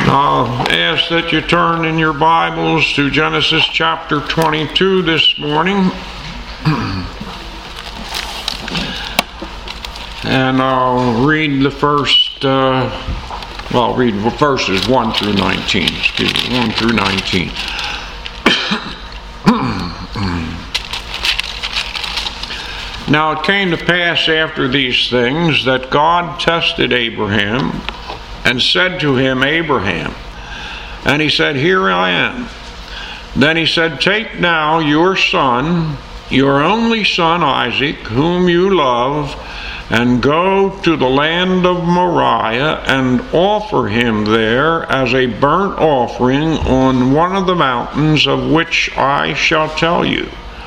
I'll ask that you turn in your Bibles to Genesis chapter 22 this morning. And I'll read the first, I'll read verses 1 through 19. 1 through 19. Now it came to pass after these things that God tested Abraham and said to him, Abraham. And he said, Here I am. Then he said, Take now your son, your only son Isaac, whom you love, and go to the land of Moriah and offer him there as a burnt offering on one of the mountains of which I shall tell you.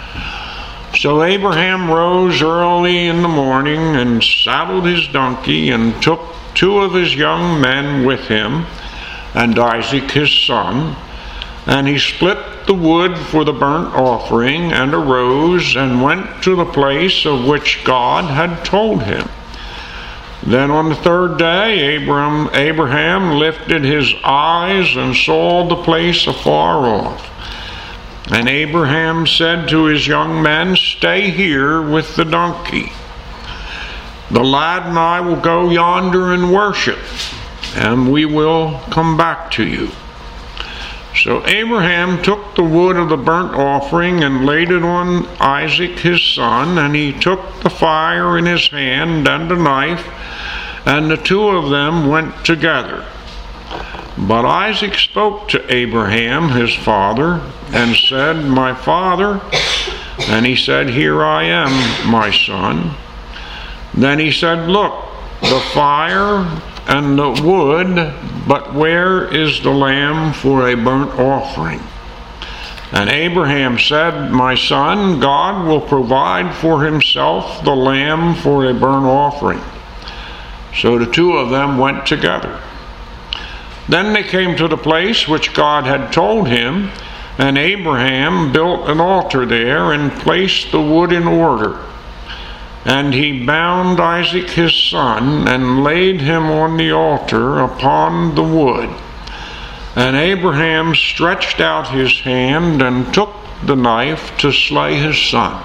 So Abraham rose early in the morning and saddled his donkey and took 2 of his young men with him and Isaac his son, and he split the wood for the burnt offering and arose and went to the place of which God had told him. Then on the 3rd day Abraham lifted his eyes and saw the place afar off. And Abraham said to his young men, Stay here with the donkey. The lad and I will go yonder and worship, and we will come back to you. So Abraham took the wood of the burnt offering and laid it on Isaac his son, and he took the fire in his hand and a knife, and the 2 of them went together. But Isaac spoke to Abraham his father and said, My father. And he said, Here I am, my son. Then he said, Look, the fire and the wood, but where is the lamb for a burnt offering? And Abraham said, My son, God will provide for himself the lamb for a burnt offering. So the 2 of them went together. Then they came to the place which God had told him, and Abraham built an altar there and placed the wood in order. And he bound Isaac his son and laid him on the altar upon the wood. And Abraham stretched out his hand and took the knife to slay his son.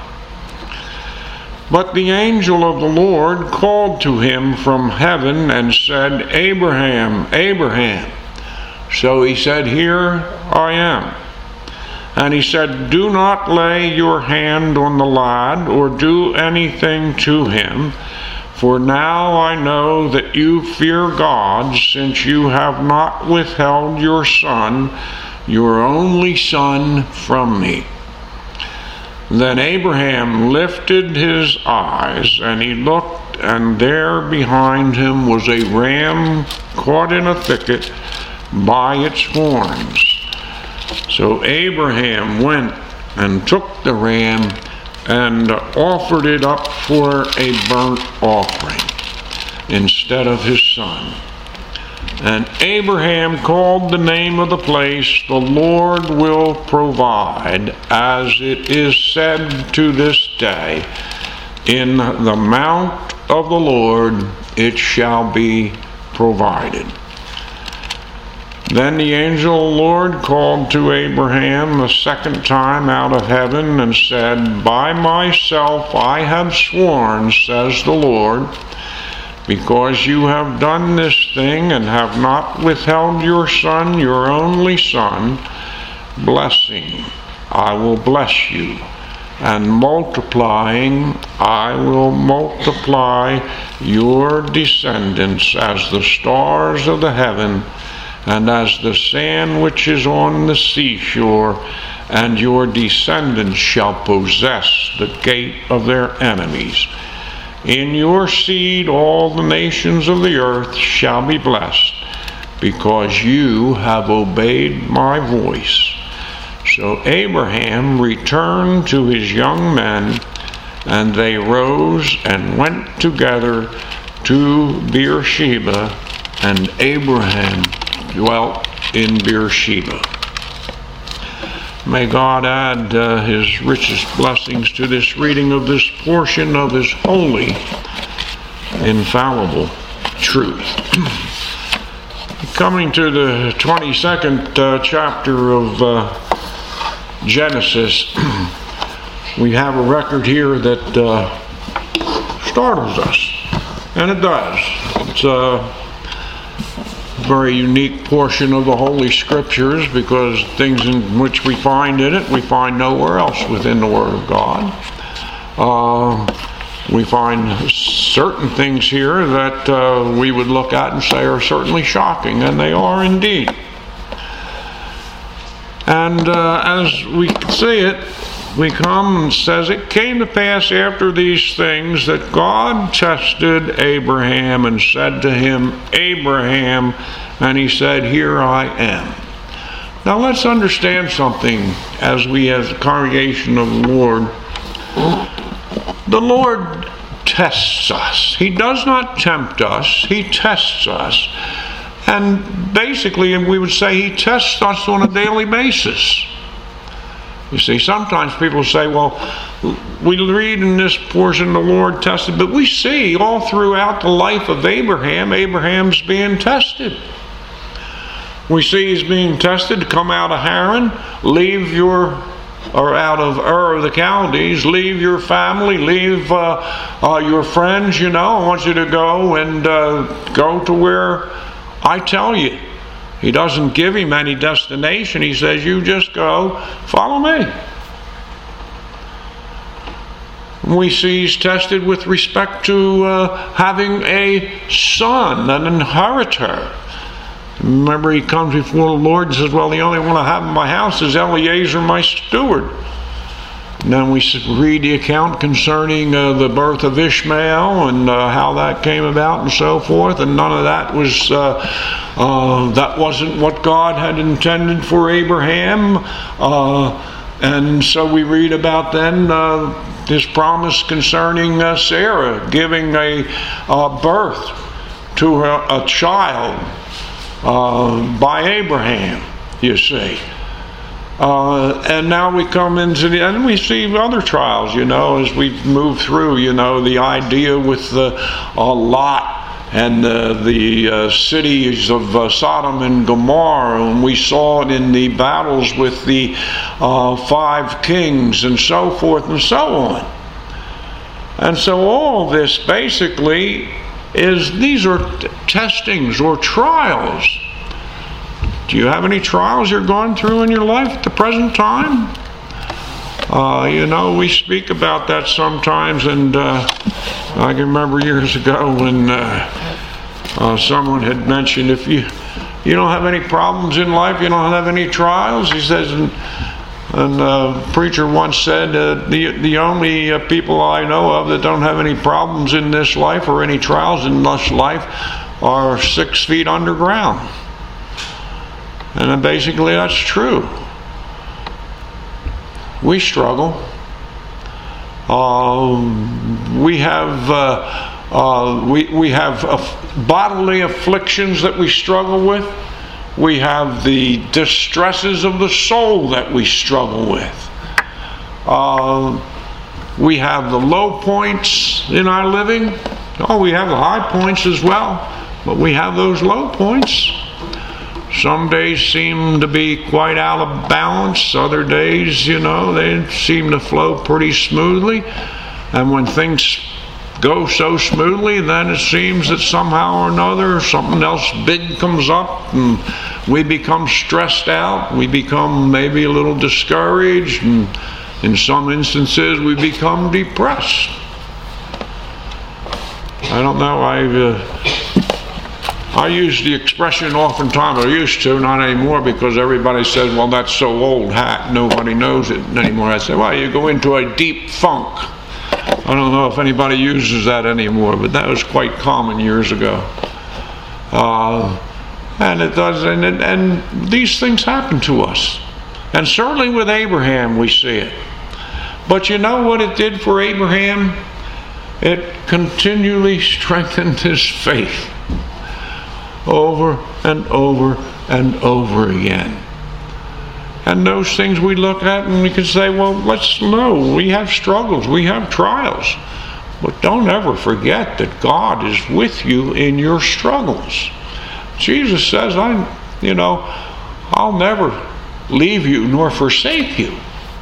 But the angel of the Lord called to him from heaven and said, Abraham, Abraham. So he said, Here I am. And he said, Do not lay your hand on the lad or do anything to him, for now I know that you fear God, since you have not withheld your son, your only son, from me. Then Abraham lifted his eyes, and he looked, and there behind him was a ram caught in a thicket by its horns. So Abraham went and took the ram and offered it up for a burnt offering instead of his son. And Abraham called the name of the place, The Lord Will Provide, as it is said to this day, In the mount of the Lord it shall be provided. Then the angel of the Lord called to Abraham the 2nd time out of heaven and said, By myself I have sworn, says the Lord, because you have done this thing and have not withheld your son, your only son, blessing, I will bless you, and multiplying, I will multiply your descendants as the stars of the heaven and as the sand which is on the seashore, and your descendants shall possess the gate of their enemies. In your seed all the nations of the earth shall be blessed, because you have obeyed my voice. So Abraham returned to his young men, and they rose and went together to Beersheba, and Abraham dwelt in Beersheba. May God add his richest blessings to this reading of this portion of his holy, infallible truth. coming to the 22nd chapter of Genesis, we have a record here that startles us, and it does. It's a very unique portion of the Holy Scriptures, because things in which we find in it, we find nowhere else within the Word of God. We find certain things here that we would look at and say are certainly shocking, and they are indeed. And as we see it, we come and says, it came to pass after these things that God tested Abraham and said to him, Abraham, and he said, here I am. Now let's understand something as we, as a congregation of the Lord. The Lord tests us. He does not tempt us. He tests us. And basically, we would say He tests us on a daily basis. You see, sometimes people say, well, we read in this portion the Lord tested, but we see all throughout the life of Abraham, Abraham's being tested. We see he's being tested to come out of Haran, out of Ur of the Chaldees, leave your family, leave your friends, I want you to go and go to where I tell you. He doesn't give him any destination. He says, you just go, follow me. We see he's tested with respect to having a son, an inheritor. Remember, he comes before the Lord and says, well, the only one I have in my house is Eliezer, my steward. And then we read the account concerning the birth of Ishmael and how that came about and so forth. And none of that was, that wasn't what God had intended for Abraham. And so we read about then his promise concerning Sarah giving a birth to a child by Abraham, you see. And now we come into the end, and we see other trials, as we move through, the idea with Lot and the cities of Sodom and Gomorrah, and we saw it in the battles with the 5 kings and so forth and so on. And so all this basically these are testings or trials. Do you have any trials you're going through in your life at the present time? We speak about that sometimes, and I can remember years ago when someone had mentioned, if you don't have any problems in life, you don't have any trials, he says, and a preacher once said, the only people I know of that don't have any problems in this life or any trials in this life are 6 feet underground. And basically that's true. We struggle. We have bodily afflictions that we struggle with. We have the distresses of the soul that we struggle with. We have the low points in our living. We have the high points as well, but we have those low points. Some days seem to be quite out of balance. Other days, they seem to flow pretty smoothly. And when things go so smoothly, then it seems that somehow or another something else big comes up and we become stressed out. We become maybe a little discouraged, and in some instances we become depressed. I don't know, I use the expression oftentimes, I used to, not anymore, because everybody says, well, that's so old hat, nobody knows it anymore. I say, well, you go into a deep funk. I don't know if anybody uses that anymore, but that was quite common years ago. And it does, and these things happen to us. And certainly with Abraham we see it. But you know what it did for Abraham? It continually strengthened his faith over and over and over again. And those things we look at and we can say, well, let's know we have struggles, we have trials. But don't ever forget that God is with you in your struggles. Jesus says, I'll never leave you nor forsake you.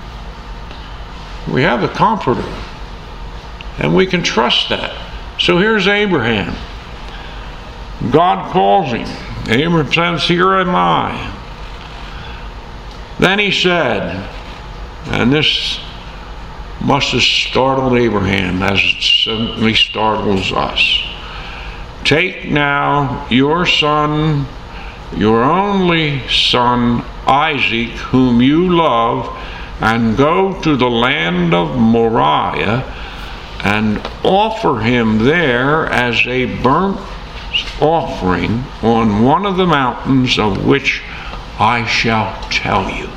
We have the Comforter, and we can trust that. So here's Abraham. God calls him. Abraham says, here am I. Then he said, and this must have startled Abraham as it certainly startles us. Take now your son, your only son, Isaac, whom you love, and go to the land of Moriah, and offer him there as a burnt offering on one of the mountains of which I shall tell you.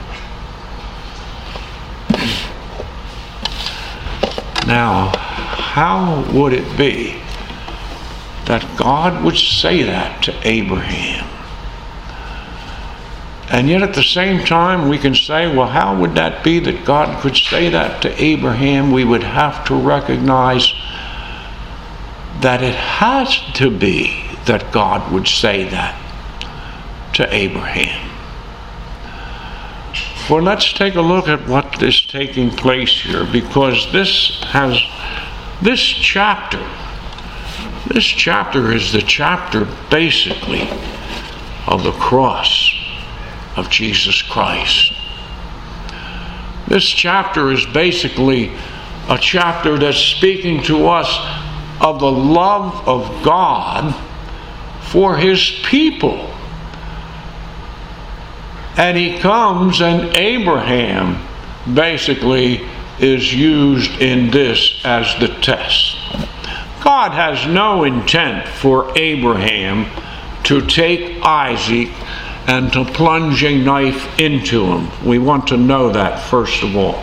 Now, how would it be that God would say that to Abraham? And yet at the same time we can say, well, how would that be that God could say that to Abraham? We would have to recognize that it has to be that God would say that to Abraham. Well, let's take a look at what is taking place here, because this chapter is the chapter basically of the cross of Jesus Christ. This chapter is basically a chapter that's speaking to us of the love of God for his people. And he comes, and Abraham basically is used in this as the test. God has no intent for Abraham to take Isaac and to plunge a knife into him. We want to know that first of all.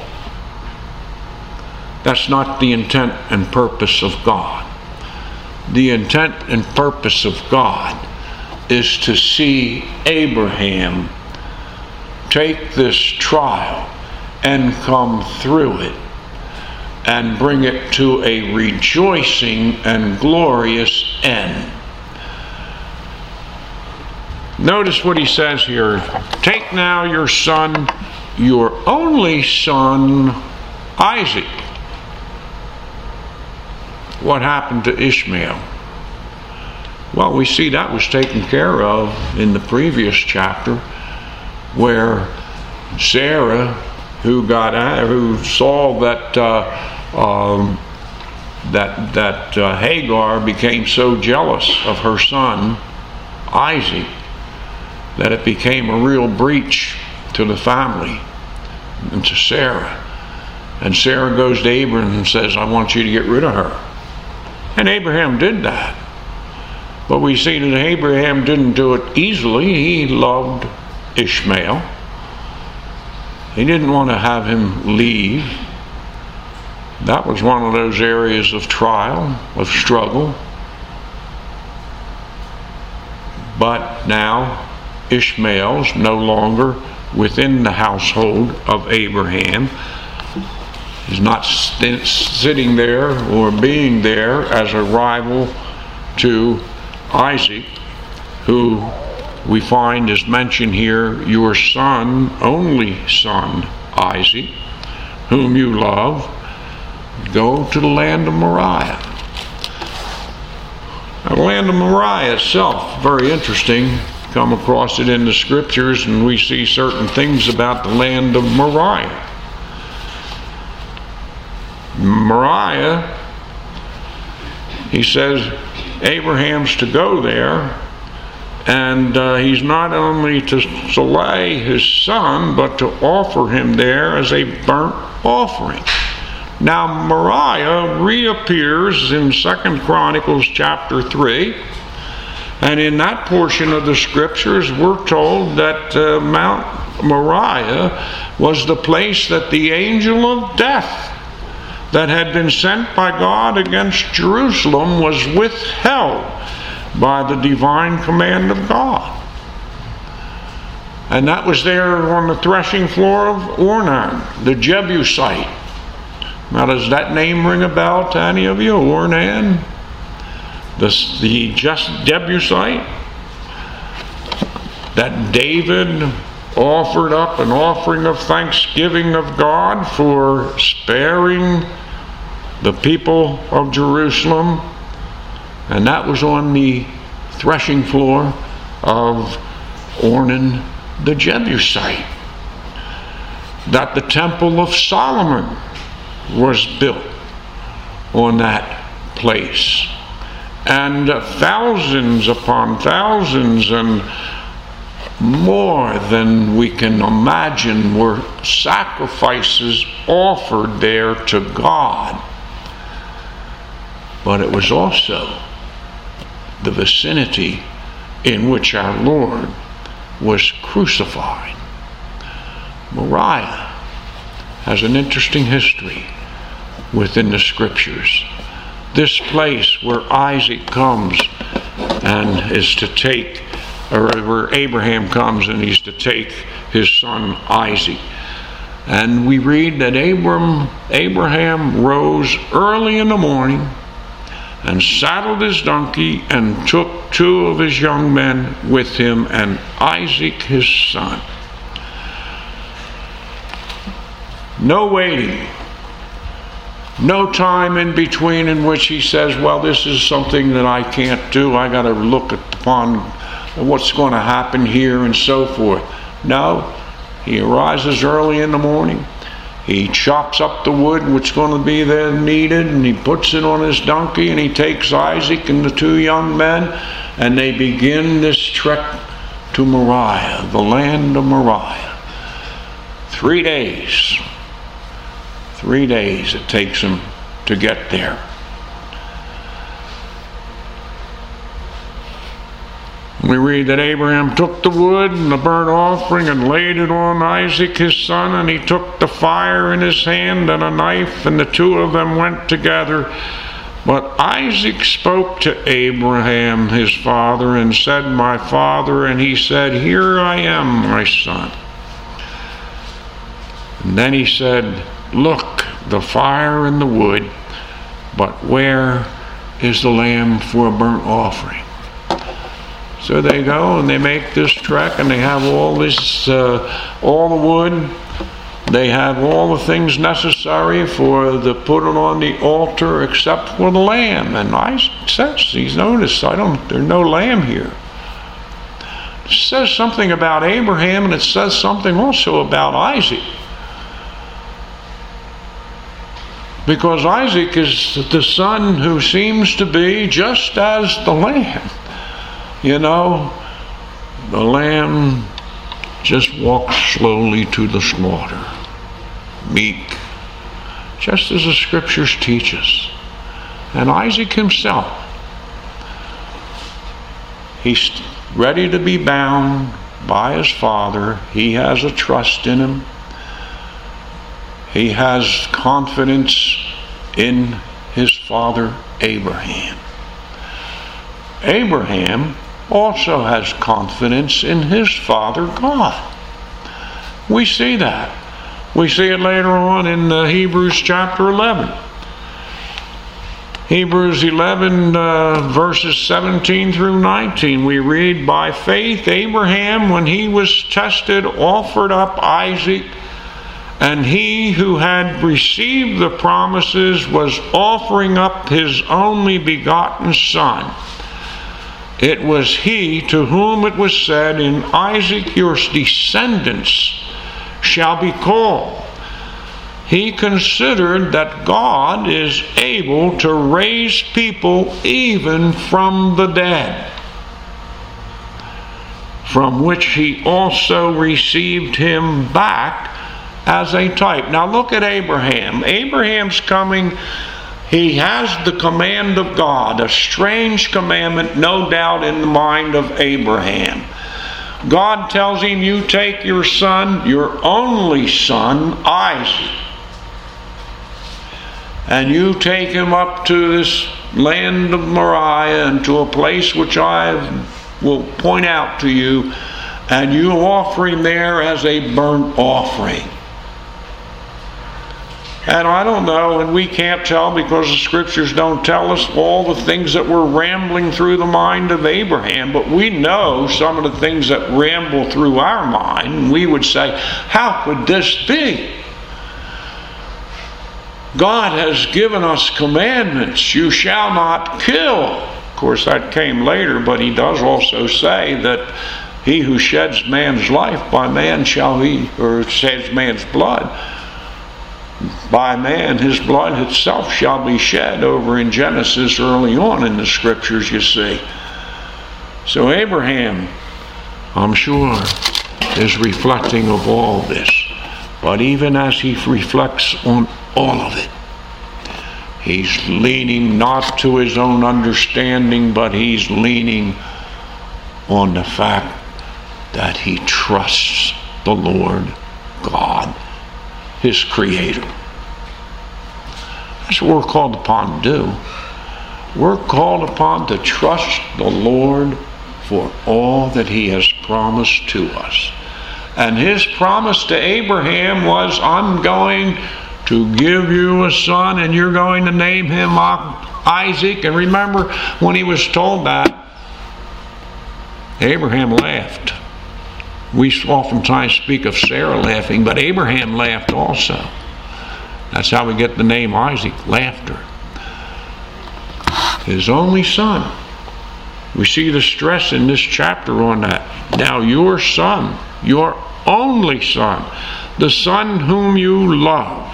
That's not the intent and purpose of God. The intent and purpose of God is to see Abraham take this trial and come through it and bring it to a rejoicing and glorious end. Notice what he says here. Take now your son, your only son, Isaac. What happened to Ishmael? Well, we see that was taken care of in the previous chapter, where Sarah, who saw that Hagar became so jealous of her son Isaac that it became a real breach to the family and to Sarah. And Sarah goes to Abraham and says, I want you to get rid of her. And Abraham did that. But we see that Abraham didn't do it easily. He loved Ishmael. He didn't want to have him leave. That was one of those areas of trial, of struggle. But now Ishmael's no longer within the household of Abraham. He's not sitting there or being there as a rival to Isaac, who we find is mentioned here, your son, only son, Isaac, whom you love, go to the land of Moriah. Now, the land of Moriah itself, very interesting. Come across it in the scriptures, and we see certain things about the land of Moriah. Moriah, he says, Abraham's to go there, and he's not only to slay his son, but to offer him there as a burnt offering. Now Moriah reappears in 2 Chronicles chapter 3, and in that portion of the scriptures we're told that Mount Moriah was the place that the angel of death that had been sent by God against Jerusalem was withheld by the divine command of God. And that was there on the threshing floor of Ornan, the Jebusite. Now, does that name ring a bell to any of you? Ornan? The Jebusite? that David offered up an offering of thanksgiving of God for sparing the people of Jerusalem, and that was on the threshing floor of Ornan the Jebusite. That the Temple of Solomon was built on that place, and thousands upon thousands and more than we can imagine were sacrifices offered there to God. But it was also the vicinity in which our Lord was crucified. Moriah has an interesting history within the scriptures. This place where Isaac comes and is to take, or where Abraham comes and he's to take his son Isaac. And we read that Abraham rose early in the morning and saddled his donkey and took 2 of his young men with him and Isaac his son. No waiting. No time in between in which he says, well, this is something that I can't do. I got to look upon what's going to happen here and so forth. No, he arises early in the morning. He chops up the wood which is going to be there needed, and he puts it on his donkey, and he takes Isaac and the 2 young men, and they begin this trek to Moriah, the land of Moriah. 3 days. 3 days it takes them to get there. We read that Abraham took the wood and the burnt offering and laid it on Isaac his son, and he took the fire in his hand and a knife, and the 2 of them went together. But Isaac spoke to Abraham his father and said, my father, and he said, here I am, my son. And then he said, look, the fire and the wood, but where is the lamb for a burnt offering? So they go and they make this trek, and they have all this, all the wood. They have all the things necessary for the put it on the altar, except for the lamb. And Isaac says, he's noticed, there's no lamb here. It says something about Abraham, and it says something also about Isaac. Because Isaac is the son who seems to be just as the lamb. You know, the lamb just walks slowly to the slaughter, meek, just as the scriptures teach us. And Isaac himself, he's ready to be bound by his father. He has a trust in him. He has confidence in his father Abraham. Abraham also has confidence in his father God. We see that. We see it later on in Hebrews chapter 11. Hebrews 11 verses 17 through 19, we read, by faith Abraham, when he was tested, offered up Isaac, and he who had received the promises was offering up his only begotten son. It was he to whom it was said, in Isaac your descendants shall be called. He considered that God is able to raise people even from the dead, from which he also received him back as a type. Now look at Abraham. Abraham's coming. He has the command of God, a strange commandment, no doubt, in the mind of Abraham. God tells him, you take your son, your only son, Isaac, and you take him up to this land of Moriah and to a place which I will point out to you, and you offer him there as a burnt offering. And I don't know, and we can't tell because the scriptures don't tell us all the things that were rambling through the mind of Abraham, but we know some of the things that ramble through our mind, and we would say, how could this be? God has given us commandments. You shall not kill. Of course, that came later, but he does also say that he who sheds man's life, by man shall he, or sheds man's blood, by man his blood itself shall be shed, over in Genesis early on in the scriptures, you see. So Abraham, I'm sure, is reflecting of all this. But even as he reflects on all of it, he's leaning not to his own understanding, but he's leaning on the fact that he trusts the Lord God, his Creator. That's what we're called upon to do. We're called upon to trust the Lord for all that he has promised to us. And his promise to Abraham was, I'm going to give you a son, and you're going to name him Isaac. And remember, when he was told that, Abraham laughed. We oftentimes speak of Sarah laughing, but Abraham laughed also. That's how we get the name Isaac, laughter. His only son. We see the stress in this chapter on that. Now your son, your only son, the son whom you love.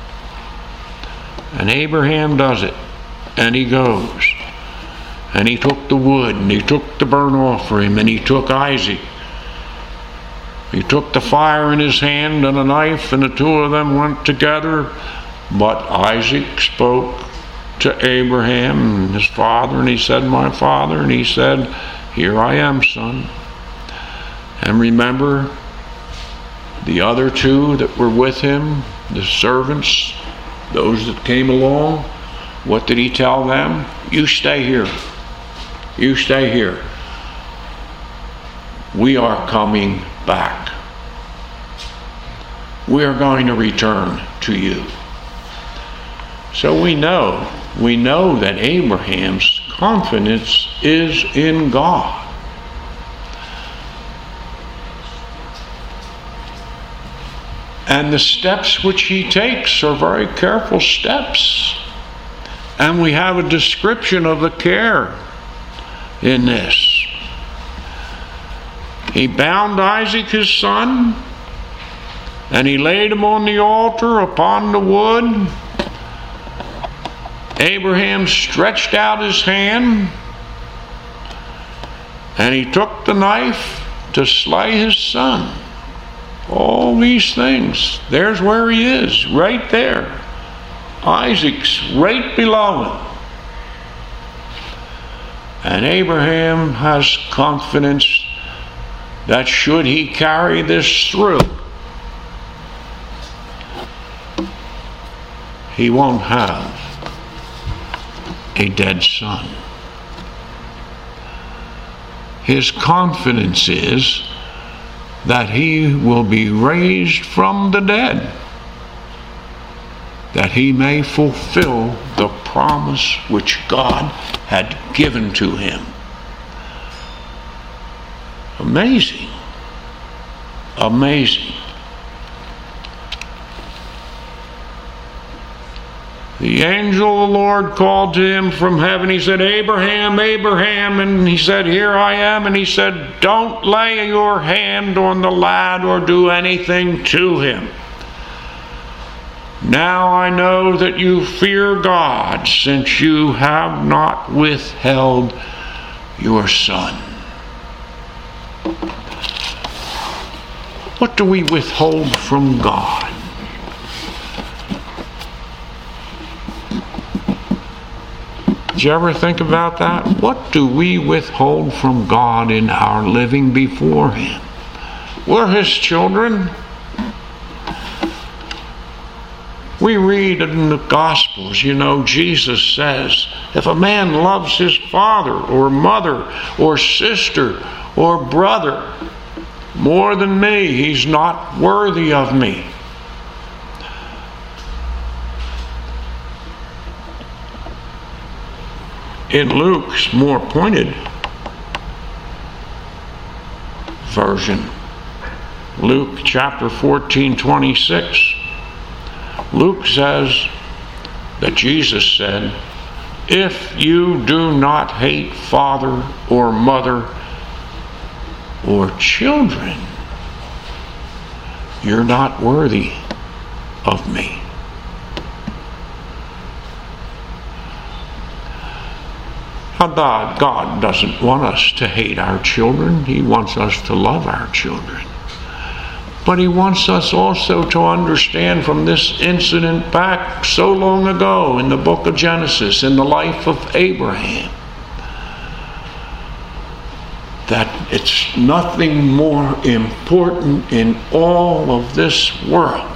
And Abraham does it. And he goes. And he took the wood, and he took the burnt offering, and he took Isaac. He took the fire in his hand and a knife, and the two of them went together. But Isaac spoke to Abraham, his father, and he said, my father. And he said, here I am, son. And remember, the other two that were with him, the servants, those that came along, what did he tell them? You stay here. You stay here. We are coming back. We are going to return to you. So we know that Abraham's confidence is in God. And the steps which he takes are very careful steps. And we have a description of the care in this. He bound Isaac his son, and he laid him on the altar upon the wood. Abraham stretched out his hand, and he took the knife to slay his son. All these things. There's where he is, right there. Isaac's right below him. And Abraham has confidence that should he carry this through, he won't have a dead son. His confidence is that he will be raised from the dead, that he may fulfill the promise which God had given to him. Amazing. Amazing. The angel of the Lord called to him from heaven. He said, Abraham, Abraham. And he said, here I am. And he said, don't lay your hand on the lad or do anything to him. Now I know that you fear God, since you have not withheld your son. What do we withhold from God? Did you ever think about that? What do we withhold from God in our living before him? We're his children. We read in the Gospels, Jesus says, if a man loves his father or mother or sister or brother more than me, he's not worthy of me. in Luke's more pointed version, Luke chapter 14:26, Luke says that Jesus said, "If you do not hate father or mother or children, you're not worthy of me." Now, God doesn't want us to hate our children. He wants us to love our children. But He wants us also to understand from this incident back so long ago in the book of Genesis, in the life of Abraham, that it's nothing more important in all of this world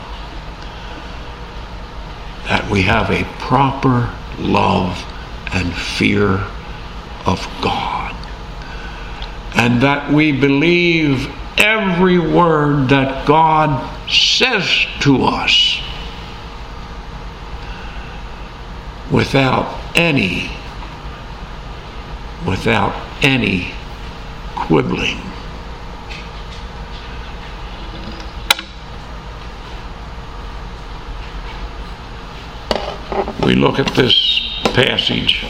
that we have a proper love and fear of God, and that we believe every word that God says to us without any quibbling. We look at this passage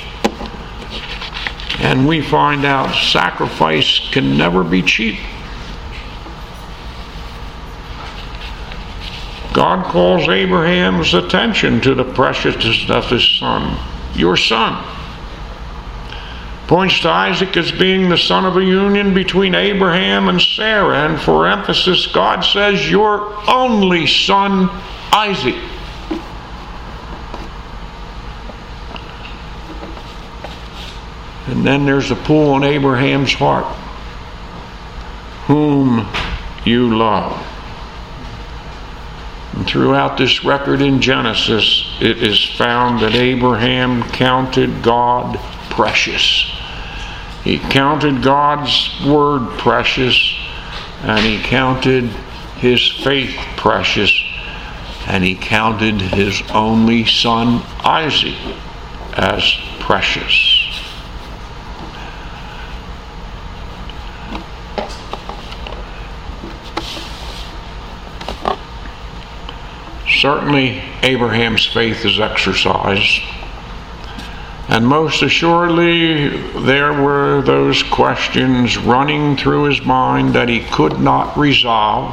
and we find out sacrifice can never be cheap. God calls Abraham's attention to the preciousness of his son. Your son. Points to Isaac as being the son of a union between Abraham and Sarah. And for emphasis, God says, your only son, Isaac. And then there's a pull on Abraham's heart. Whom you love. And throughout this record in Genesis, it is found that Abraham counted God precious. He counted God's word precious, and he counted his faith precious, and he counted his only son Isaac as precious. Certainly, Abraham's faith is exercised. And most assuredly, there were those questions running through his mind that he could not resolve.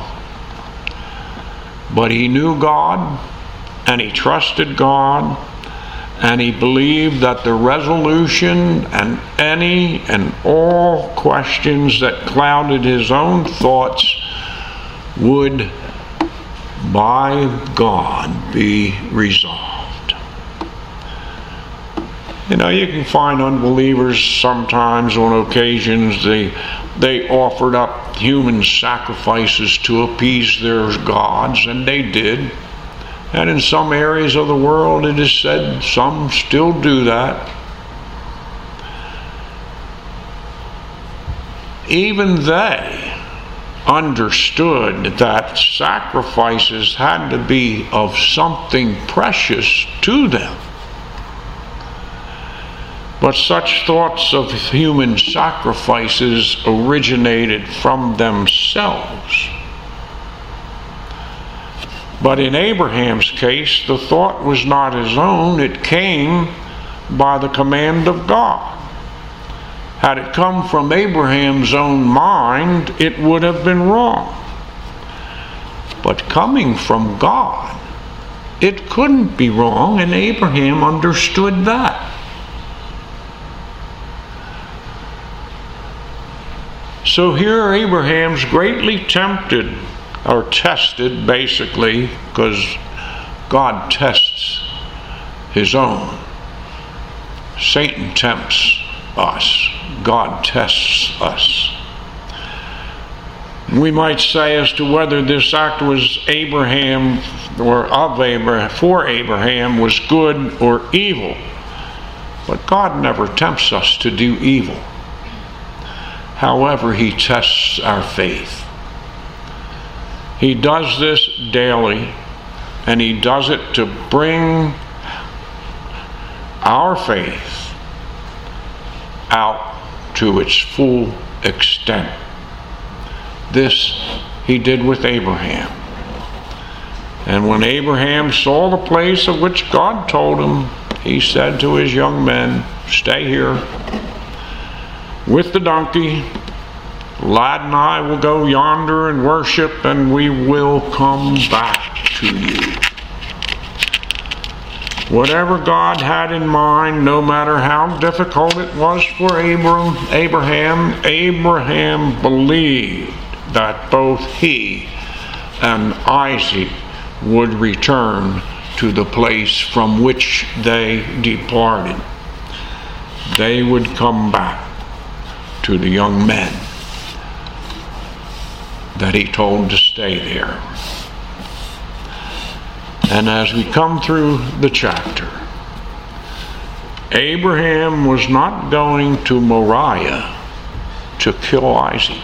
But he knew God, and he trusted God, and he believed that the resolution and any and all questions that clouded his own thoughts would by God be resolved. You know, you can find unbelievers sometimes on occasions they offered up human sacrifices to appease their gods, and they did. And in some areas of the world it is said some still do that. Even they understood that sacrifices had to be of something precious to them. But such thoughts of human sacrifices originated from themselves. But in Abraham's case, the thought was not his own. It came by the command of God. Had it come from Abraham's own mind, it would have been wrong. But coming from God, it couldn't be wrong, and Abraham understood that. So here Abraham's greatly tempted, or tested basically, because God tests his own. Satan tempts us. God tests us. We might say as to whether this act was Abraham or of Abraham, for Abraham, was good or evil. But God never tempts us to do evil. However, he tests our faith. He does this daily, and he does it to bring our faith out to its full extent. This he did with Abraham. And when Abraham saw the place of which God told him, he said to his young men, "Stay here with the donkey. Lad and I will go yonder and worship, and we will come back to you." Whatever God had in mind, no matter how difficult it was for Abraham believed that both he and Isaac would return to the place from which they departed. They would come back to the young men that he told to stay there. And as we come through the chapter, Abraham was not going to Moriah to kill Isaac.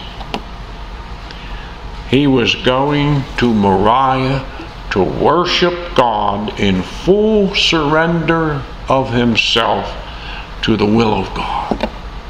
He was going to Moriah to worship God in full surrender of himself to the will of God.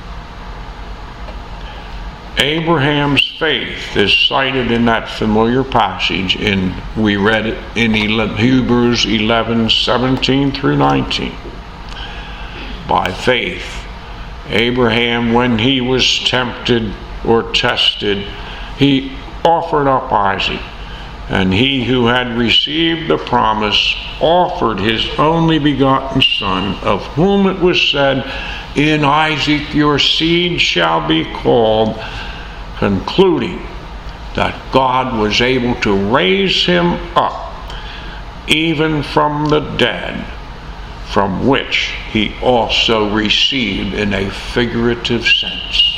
Abraham's faith is cited in that familiar passage we read it in Hebrews 11:17 through 19. By faith, Abraham, when he was tempted or tested, he offered up Isaac, and he who had received the promise offered his only begotten son, of whom it was said, "In Isaac your seed shall be called," concluding that God was able to raise him up even from the dead, from which he also received in a figurative sense.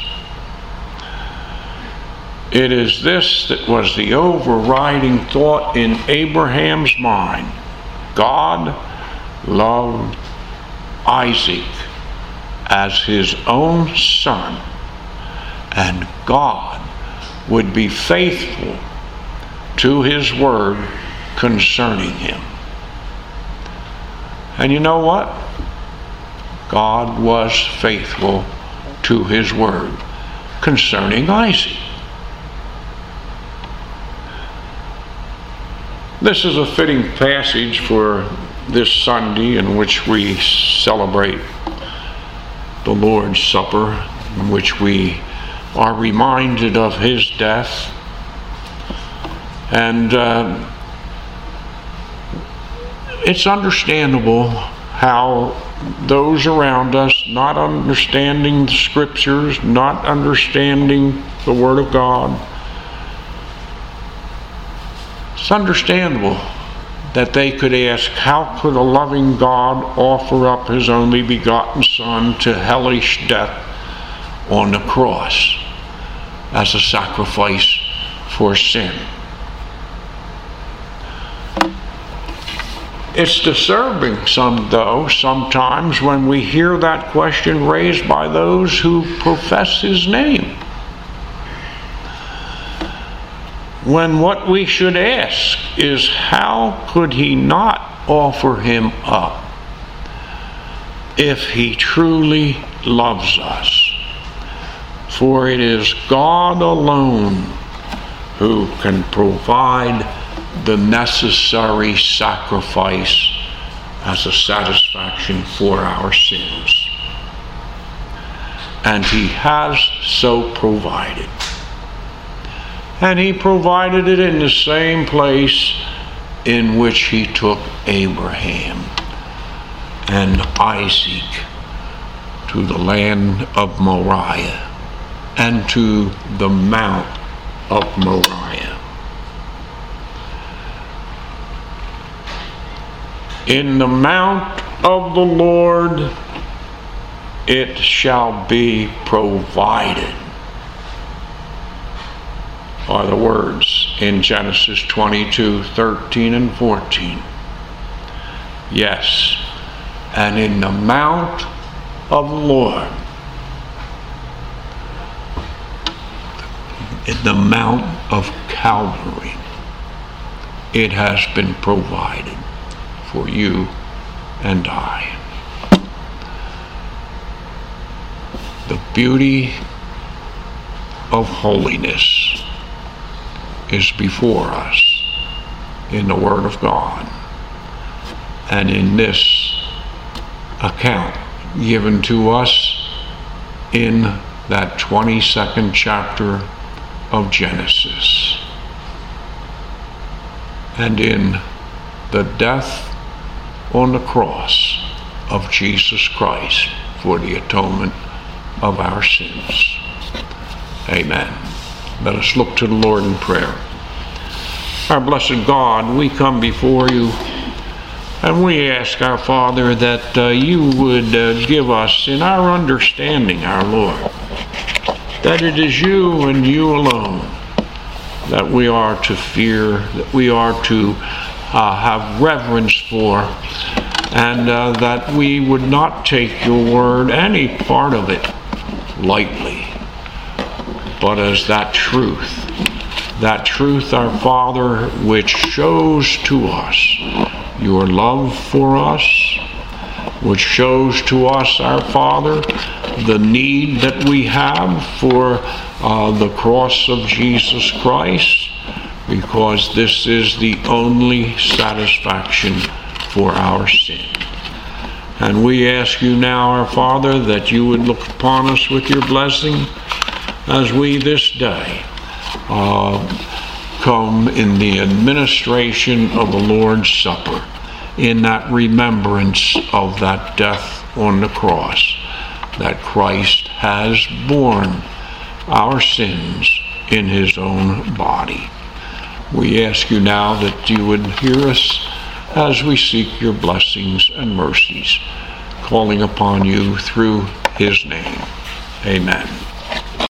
It is this that was the overriding thought in Abraham's mind. God loved Isaac as his own son, and God would be faithful to his word concerning him. And you know what? God was faithful to his word concerning Isaac. This is a fitting passage for this Sunday in which we celebrate the Lord's Supper, in which we are reminded of his death. And it's understandable how those around us, not understanding the scriptures, not understanding the Word of God, it's understandable that they could ask, how could a loving God offer up his only begotten Son to hellish death on the cross as a sacrifice for sin? It's disturbing sometimes when we hear that question raised by those who profess his name, when what we should ask is, how could he not offer him up if he truly loves us? For it is God alone who can provide the necessary sacrifice as a satisfaction for our sins. And he has so provided. And he provided it in the same place in which he took Abraham and Isaac to the land of Moriah and to the Mount of Moriah. In the mount of the Lord it shall be provided, are the words in Genesis 22:13 and 14. Yes, and in the mount of the Lord, in the Mount of Calvary, it has been provided for you and I. The beauty of holiness is before us in the Word of God and in this account given to us in that 22nd chapter of Genesis, and in the death on the cross of Jesus Christ for the atonement of our sins. Amen. Let us look to the Lord in prayer. Our blessed God, we come before you and we ask, our Father, that you would give us in our understanding, our Lord, that it is you and you alone that we are to fear, that we are to have reverence for, and that we would not take your word, any part of it, lightly, but as that truth, our Father, which shows to us your love for us, which shows to us, our Father, the need that we have for the cross of Jesus Christ, because this is the only satisfaction for our sin. And we ask you now, our Father, that you would look upon us with your blessing as we this day come in the administration of the Lord's Supper, in that remembrance of that death on the cross, that Christ has borne our sins in his own body. We ask you now that you would hear us as we seek your blessings and mercies, calling upon you through his name. Amen.